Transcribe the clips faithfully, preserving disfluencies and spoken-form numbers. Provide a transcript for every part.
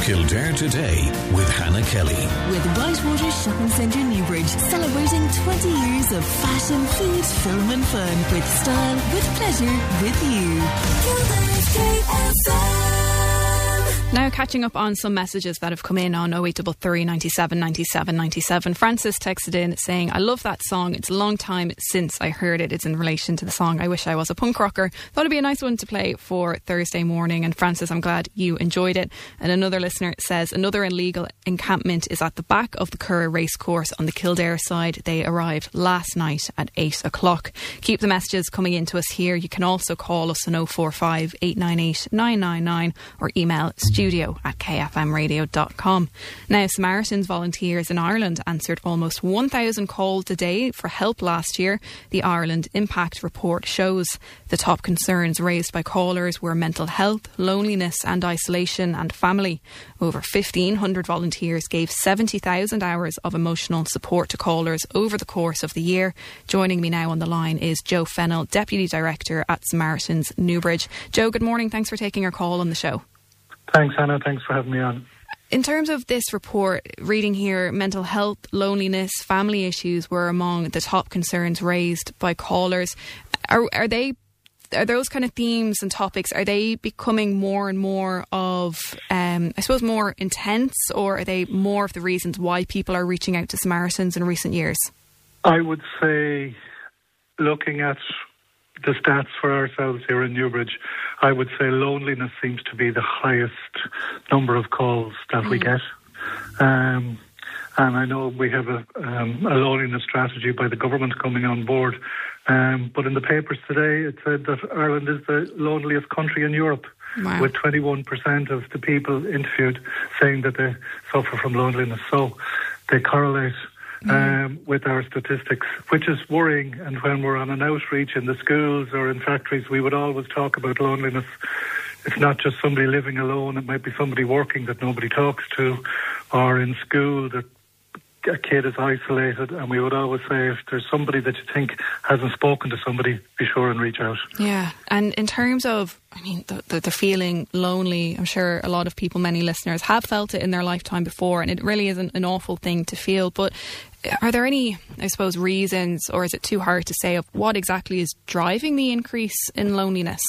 Kildare Today with Hannah Kelly. With Whitewater Shopping Centre Newbridge, celebrating twenty years of fashion, food, film and fun. With style, with pleasure, with you. Kildare's K S M. Now catching up on some messages that have come in on oh eight three three, ninety-seven, ninety-seven, ninety-seven. Francis texted in saying, I love that song. It's a long time since I heard it. It's in relation to the song I Wish I Was a Punk Rocker. Thought it'd be a nice one to play for Thursday morning. And Francis, I'm glad you enjoyed it. And another listener says, another illegal encampment is at the back of the Curragh racecourse on the Kildare side. They arrived last night at eight o'clock. Keep the messages coming in to us here. You can also call us on oh four five, eight nine eight, nine nine nine or email studio at k f m radio dot com. Now, Samaritans volunteers in Ireland answered almost one thousand calls a day for help last year. The Ireland Impact Report shows the top concerns raised by callers were mental health, loneliness and isolation and family. Over fifteen hundred volunteers gave seventy thousand hours of emotional support to callers over the course of the year. Joining me now on the line is Joe Fennell, Deputy Director at Samaritans Newbridge. Joe, good morning. Thanks for taking our call on the show. Thanks, Hannah. Thanks for having me on. In terms of this report, reading here, mental health, loneliness, family issues were among the top concerns raised by callers. Are, are they, are those kind of themes and topics, are they becoming more and more of, um, I suppose, more intense, or are they more of the reasons why people are reaching out to Samaritans in recent years? I would say, looking at the stats for ourselves here in Newbridge, I would say loneliness seems to be the highest number of calls that mm. we get. Um, and I know we have a, um, a loneliness strategy by the government coming on board. Um, but in the papers today, it said that Ireland is the loneliest country in Europe, wow. with twenty-one percent of the people interviewed saying that they suffer from loneliness. So they correlate Mm. Um, with our statistics, which is worrying. And when we're on an outreach in the schools or in factories, we would always talk about loneliness. It's not just somebody living alone. It might be somebody working that nobody talks to, or in school that a kid is isolated. And we would always say, if there's somebody that you think hasn't spoken to somebody, be sure and reach out. Yeah. And in terms of, I mean, the, the, the feeling lonely, I'm sure a lot of people, many listeners, have felt it in their lifetime before, and it really is an, an awful thing to feel. But are there any, I suppose, reasons, or is it too hard to say, of what exactly is driving the increase in loneliness?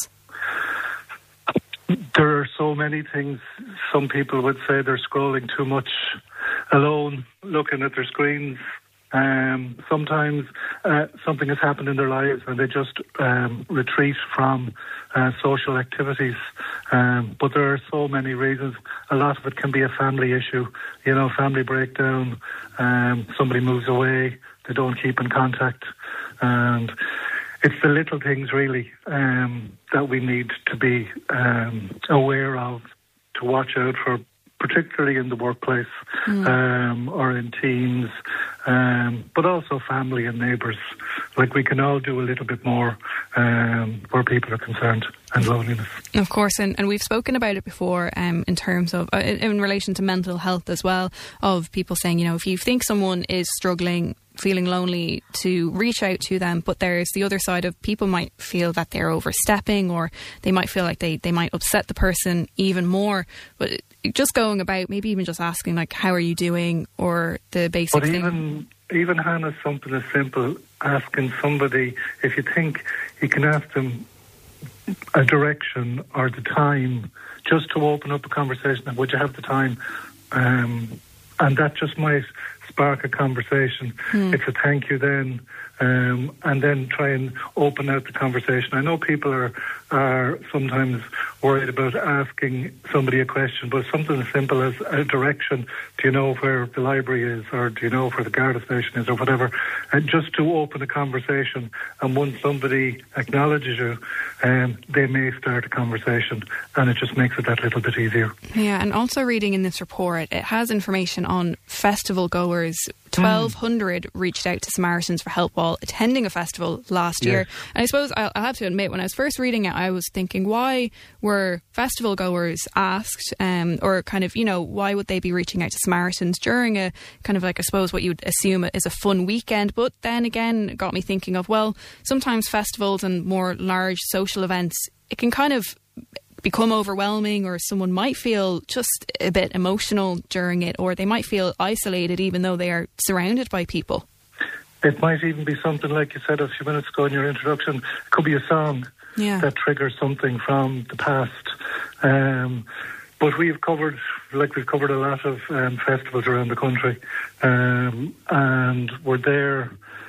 There are so many things. Some people would say they're scrolling too much alone, looking at their screens. Um, sometimes uh, something has happened in their lives and they just um, retreat from uh, social activities. Um, but there are so many reasons. A lot of it can be a family issue, you know, family breakdown. Um, somebody moves away, they don't keep in contact. And it's the little things really um, that we need to be um, aware of, to watch out for, particularly in the workplace mm. um, or in teams, um, but also family and neighbours. Like, we can all do a little bit more um, where people are concerned, and loneliness. Of course, and, and we've spoken about it before um, in terms of, uh, in, in relation to mental health as well, of people saying, you know, if you think someone is struggling, feeling lonely, to reach out to them. But there's the other side of, people might feel that they're overstepping, or they might feel like they, they might upset the person even more. But just going about, maybe even just asking, like, how are you doing, or the basic but thing. even even Hannah, something as simple, asking somebody, if you think you can ask them a direction or the time, just to open up a conversation. Would you have the time? Um, and that just might spark a conversation. Hmm. It's a thank you then, um, and then try and open out the conversation. I know people are are sometimes worried about asking somebody a question, but something as simple as a direction. Do you know where the library is, or do you know where the Garda station is, or whatever? And just to open a conversation, and once somebody acknowledges you, um, they may start a conversation, and it just makes it that little bit easier. Yeah, and also reading in this report, it has information on festival goers. twelve hundred mm. reached out to Samaritans for help while attending a festival last yes. year. And I suppose I'll, I'll have to admit, when I was first reading it, I was thinking, why were festival goers asked, um, or kind of, you know, why would they be reaching out to Samaritans during a kind of, like, I suppose what you'd assume is a fun weekend? But then again, it got me thinking of, well, sometimes festivals and more large social events, it can kind of become overwhelming, or someone might feel just a bit emotional during it, or they might feel isolated even though they are surrounded by people. It might even be something like you said a few minutes ago in your introduction. It could be a song yeah. that triggers something from the past. Um, but we've covered, like we've covered a lot of um, festivals around the country, um, and we're there,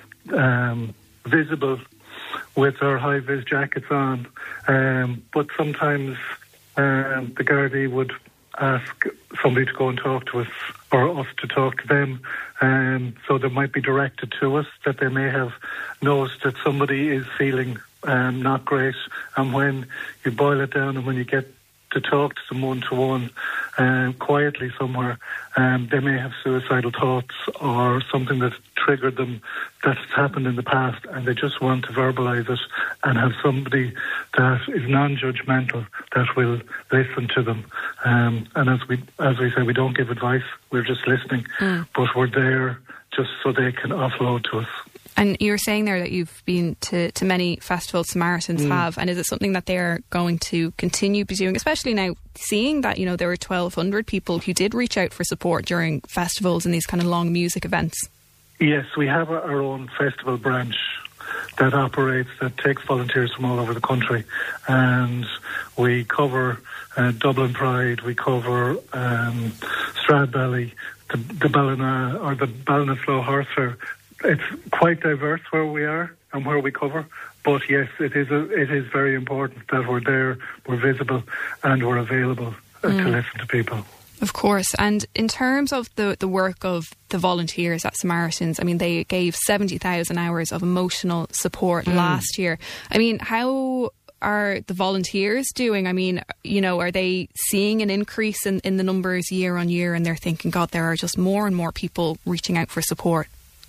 um, visible with our high-vis jackets on. Um, but sometimes um, the Gardaí would ask somebody to go and talk to us, or us to talk to them. Um, so they might be directed to us, that they may have noticed that somebody is feeling um, not great. And when you boil it down and when you get to talk to them one-to-one, um, quietly somewhere, um, they may have suicidal thoughts or something that triggered them that's happened in the past, and they just want to verbalise it and have somebody that is non-judgmental that will listen to them. Um, and as we as we say, we don't give advice, we're just listening, mm. but we're there just so they can offload to us. And you were saying there that you've been to, to many festivals, Samaritans mm. have, and is it something that they're going to continue be doing, especially now seeing that, you know, there were twelve hundred people who did reach out for support during festivals and these kind of long music events? Yes, we have our own festival branch that operates, that takes volunteers from all over the country, and we cover uh, Dublin Pride, we cover um, Stradbally, the, the Ballina, or the Ballinasloe Horse Fair. It's quite diverse where we are and where we cover, but yes, it is a, it is very important that we're there, we're visible, and we're available uh, mm. to listen to people. Of course. And in terms of the, the work of the volunteers at Samaritans, I mean, they gave seventy thousand hours of emotional support mm. last year. I mean, how are the volunteers doing? I mean, you know, are they seeing an increase in, in the numbers year on year, and they're thinking, God, there are just more and more people reaching out for support?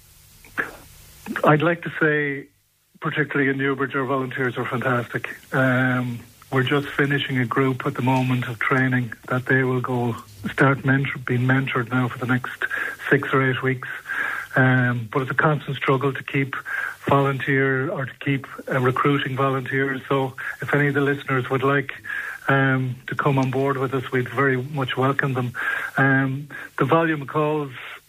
I'd like to say, particularly in Newbridge, our volunteers are fantastic. Um, we're just finishing a group at the moment of training that they will go start mentor, being mentored now for the next six or eight weeks. Um, but it's a constant struggle to keep volunteer or to keep uh, recruiting volunteers. So if any of the listeners would like um, to come on board with us, we'd very much welcome them. Um, the volume of calls,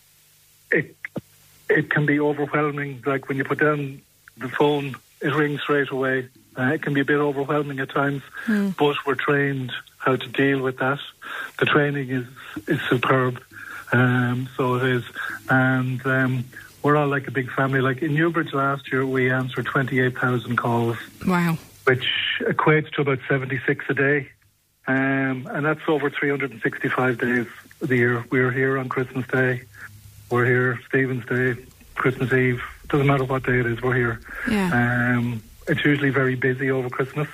it It can be overwhelming. Like when you put down the phone, it rings straight away. Uh, it can be a bit overwhelming at times, mm. but we're trained how to deal with that. The training is, is superb, um, so it is. And um, we're all like a big family. Like in Newbridge last year, we answered twenty-eight thousand calls. Wow. Which equates to about seventy-six a day. Um, and that's over three hundred sixty-five days of the year. We're here on Christmas Day. We're here Stephen's Day, Christmas Eve. Doesn't matter what day it is, we're here. Yeah. Um, it's usually very busy over Christmas.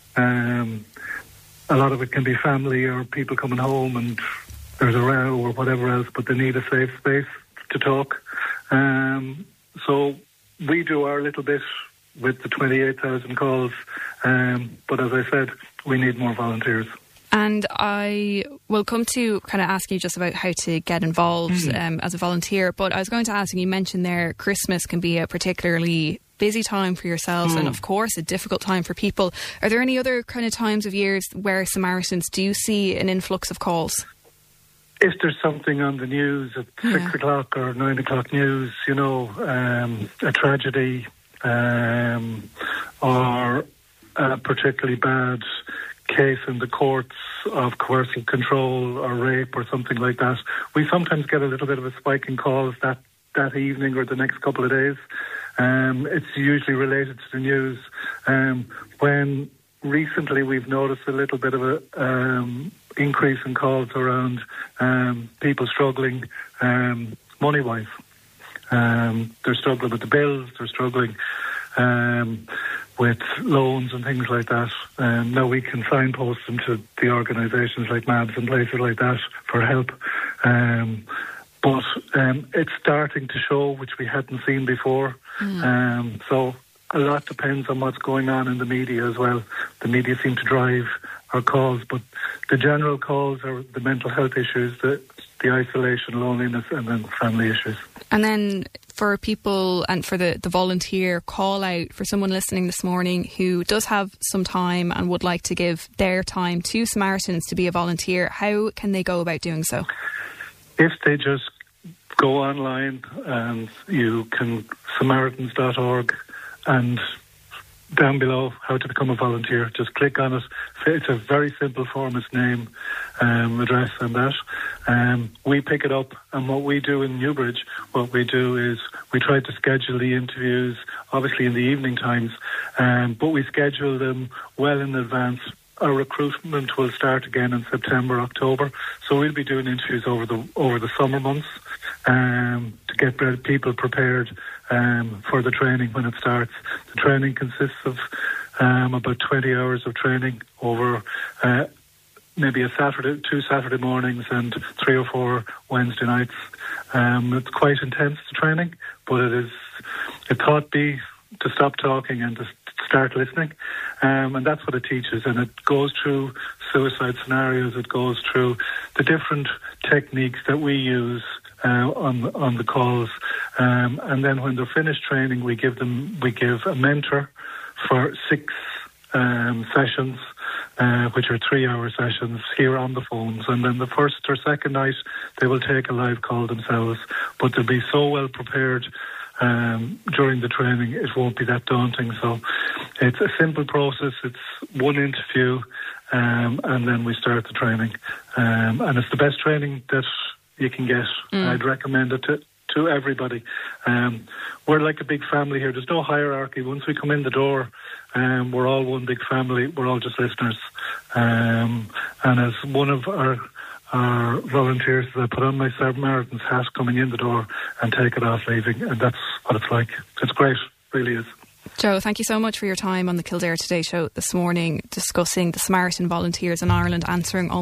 Um, a lot of it can be family or people coming home and there's a row or whatever else, but they need a safe space to talk. Um, so we do our little bit with the twenty-eight thousand calls. Um, but as I said, we need more volunteers. And I will come to kind of ask you just about how to get involved mm. um, as a volunteer. But I was going to ask you, you mentioned there Christmas can be a particularly busy time for yourselves mm. and, of course, a difficult time for people. Are there any other kind of times of years where Samaritans do see an influx of calls? If there's something on the news at yeah. six o'clock or nine o'clock news, you know, um, a tragedy um, or a particularly bad case in the courts of coercive control or rape or something like that, we sometimes get a little bit of a spike in calls that, that evening or the next couple of days. Um, it's usually related to the news. Um, when recently we've noticed a little bit of a um, increase in calls around um, people struggling um, money-wise. Um, they're struggling with the bills, they're struggling um, with loans and things like that. Um, now we can signpost them to the organisations like M A B S and places like that for help. Um, but um, it's starting to show, which we hadn't seen before. Mm. Um, so a lot depends on what's going on in the media as well. The media seem to drive our calls, but the general calls are the mental health issues, the the isolation, loneliness, and then family issues. And then for people and for the, the volunteer call out for someone listening this morning who does have some time and would like to give their time to Samaritans to be a volunteer, how can they go about doing so? If they just go online and you can, samaritans dot org, and down below, how to become a volunteer. Just click on it. It's a very simple form. It's name, um, address and that. Um, we pick it up, and what we do in Newbridge, what we do is we try to schedule the interviews, obviously in the evening times, um, but we schedule them well in advance. Our recruitment will start again in September, October, so we'll be doing interviews over the over the summer months um, to get people prepared um, for the training when it starts. The training consists of um, about twenty hours of training over uh, maybe a Saturday, two Saturday mornings and three or four Wednesday nights. Um, it's quite intense, the training, but it is. It taught me to stop talking and to start listening, um, and that's what it teaches. And it goes through suicide scenarios. It goes through the different techniques that we use uh, on on the calls, um, and then when they're finished training, we give them we give a mentor for six um, sessions, uh, which are three-hour sessions here on the phones. And then the first or second night, they will take a live call themselves, but they'll be so well prepared Um, during the training, it won't be that daunting. So it's a simple process. It's one interview, um, and then we start the training. Um, and it's the best training that you can get. Mm. I'd recommend it to, to everybody. Um, we're like a big family here. There's no hierarchy. Once we come in the door, um, we're all one big family. We're all just listeners. Um, and as one of our Our volunteers, I put on my Samaritan's hat coming in the door and take it off leaving, and that's what it's like. It's great, really is. Joe, thank you so much for your time on the Kildare Today show this morning, discussing the Samaritan volunteers in Ireland, answering all